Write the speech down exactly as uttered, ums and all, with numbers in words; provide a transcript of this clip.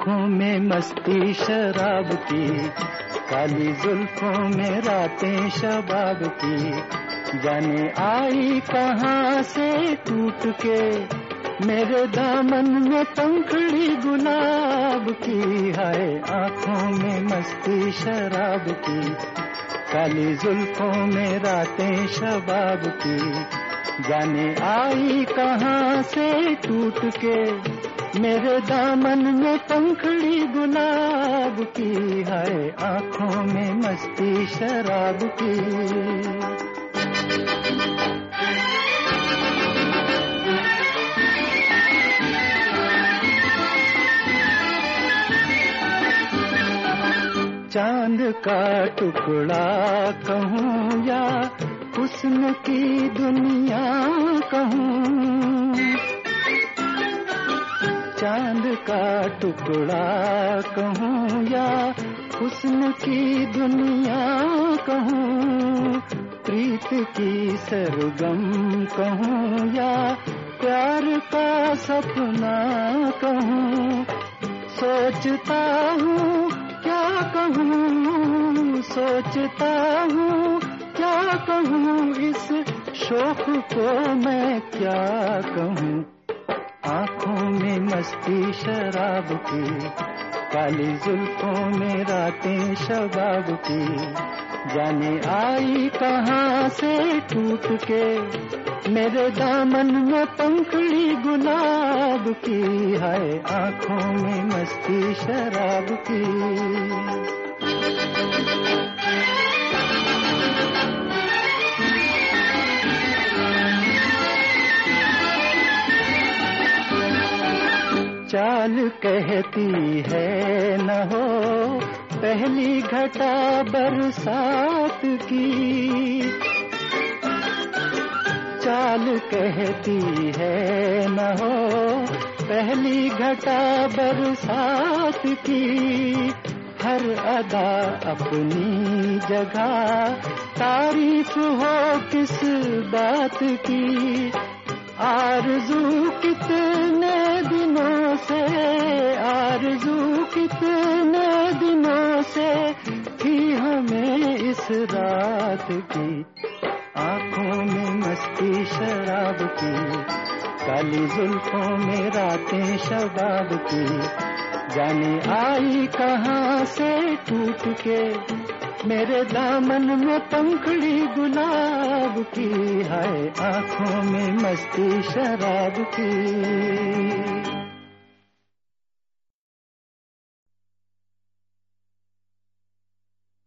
आँखों में मस्ती शराब की, काली जुल्फों में रातें शबाब की। जाने आई कहाँ से टूट के मेरे दामन में पंखड़ी गुलाब की। हाय आँखों में मस्ती शराब की, काली जुल्फों में रातें शबाब की। जाने आई कहाँ से टूट के मेरे दामन में पंखड़ी गुलाब की। हाय आँखों में मस्ती शराब की। चांद का टुकड़ा कहूँ या हुस्न की दुनिया कहूँ, चांद का टुकड़ा कहूँ या हुस्न की दुनिया कहूँ, प्रीत की सरगम कहूँ या प्यार का सपना कहूँ। सोचता हूँ क्या कहूँ, सोचता हूँ क्या कहूँ, इस शौक को मैं क्या कहूँ। आँखों में मस्ती शराब की, काली जुल्फों में रातें शबाब की। जाने आई कहाँ से टूट के मेरे दामन में पंखड़ी गुलाब की। हाय आँखों में मस्ती शराब की। चाल कहती है न हो पहली घटा बरसात की, चाल कहती है न हो पहली घटा बरसात की। हर अदा अपनी जगह तारीफ हो किस बात की। आरज़ू कितने दिनों से, आरज़ू कितने दिनों से थी हमें इस रात की। आँखों में मस्ती शराब की, काली जुल्फों में रातें शबाब की। जाने आई कहाँ से टूट के मेरे दामन में पंखड़ी गुलाब की। हाय आँखों में मस्ती शराब की।